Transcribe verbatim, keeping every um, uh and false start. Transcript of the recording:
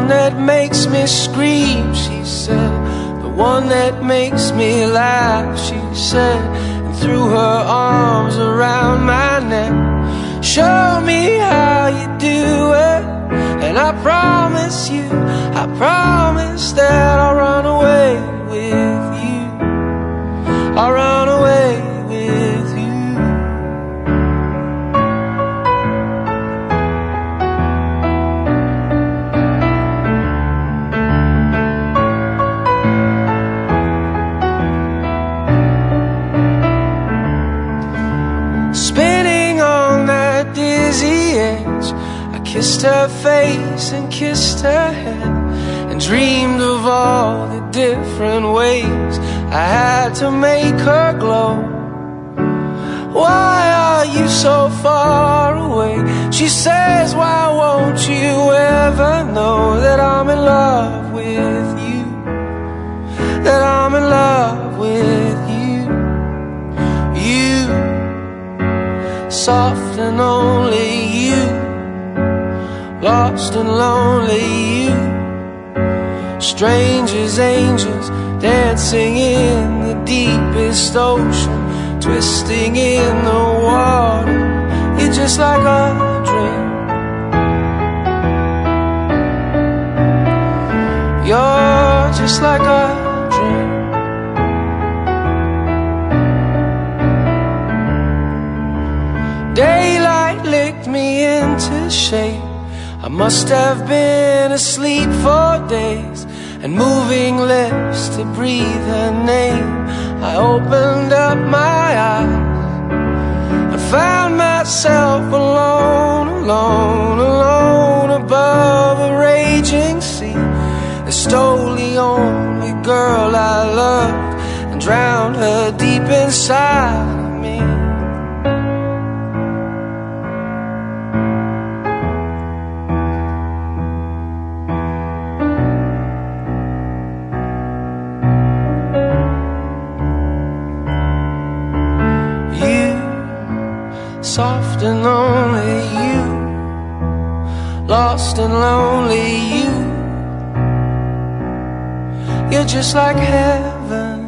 one that makes me scream, she said. The one that makes me laugh, she said. And threw her arms around my neck. Show me how you do it, and I promise you, I promise that I'll run away with you. I'll run away with you. Spinning on that dizzy edge, I kissed her face and kissed her head, and dreamed of all the different ways I had to make her glow. Why are you so far away? She says, why won't you ever know that I'm in love with you? That I'm in love with you. You, soft and only you, lost and lonely you, strange as angels dancing in the deepest ocean, twisting in the water. You're just like a dream. You're just like a dream. Daylight licked me into shape. I must have been asleep for days, and moving lips to breathe her name. I opened up my eyes and found myself alone, alone, alone above a raging sea that stole the only girl I loved and drowned her deep inside of me. Soft and only you, lost and lonely you. You're just like heaven.